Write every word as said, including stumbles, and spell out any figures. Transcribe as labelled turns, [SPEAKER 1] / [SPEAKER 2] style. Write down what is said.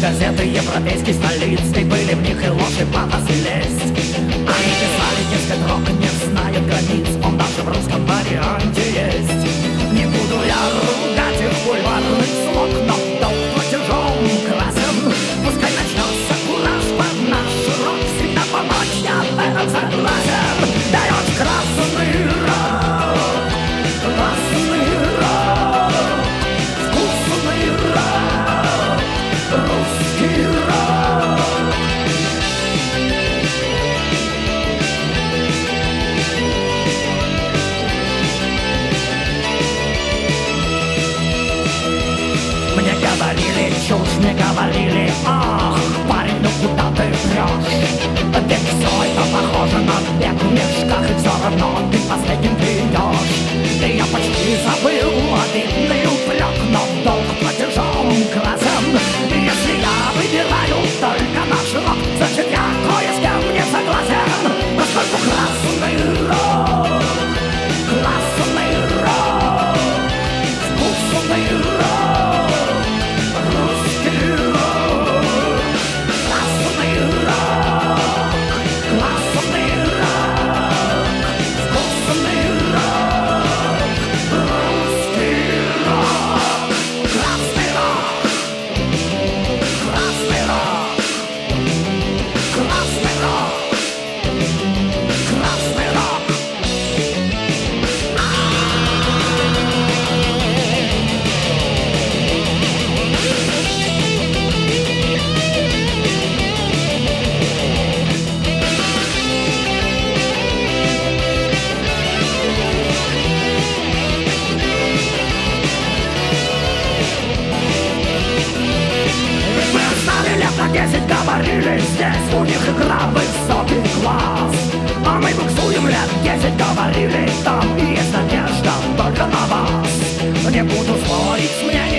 [SPEAKER 1] газеты европейских столиц, и были в них и ложь, и пафос, и лесть. Они писали, дескать, рок не знает границ, он даже в русском варианте есть. Не буду я ругать их бульварных слог, но долг платежом красен. Пускай начнется кураж под наш рок, всегда помочь, я в этом согласен. Дает красный рок, красный рок, вкусный рок, русский рок. Мне говорили чушь, мне говорили: ах, парень, ну куда ты врешь? Ведь все это похоже на бег в мешках, и все равно ты последним придешь. И я почти забыл обидный упрек, но долг платежом красен. И если я выбираю только наш рок, значит я кое с кем не согласен. Поскольку красный рок, красный рок, вкусный рок, русский рок, красный рок, красный рок, вкусный рок, русский рок, красный рок, красный рок, красный рок, красный рок. Мы знали лет на десять, говорили, здесь у них игра высокий класс. А мы буксуем лет десять, говорили, там есть надежда только на вас. Не буду спорить с мнением